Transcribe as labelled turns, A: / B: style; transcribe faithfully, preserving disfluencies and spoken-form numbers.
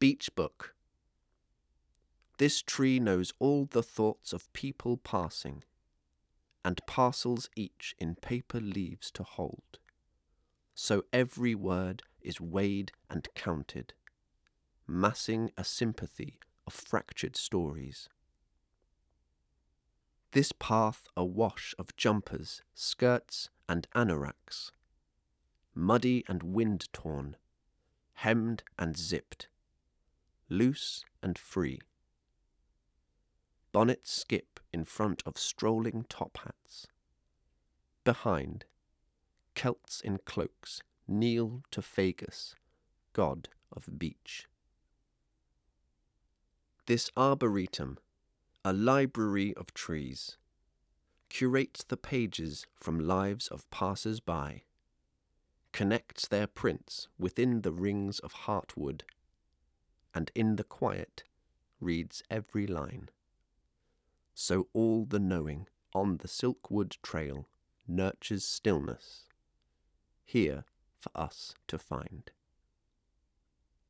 A: Beech Book. This tree knows all the thoughts of people passing, and parcels each in paper leaves to hold. So every word is weighed and counted, massing a sympathy of fractured stories. This path a wash of jumpers, skirts and anoraks, muddy and wind-torn, hemmed and zipped, loose and free. Bonnets skip in front of strolling top hats. Behind, Celts in cloaks kneel to Fagus, god of beech. This arboretum, a library of trees, curates the pages from lives of passers-by, connects their prints within the rings of heartwood, and in the quiet reads every line. So all the knowing on the Silkwood Trail nurtures stillness, here for us to find.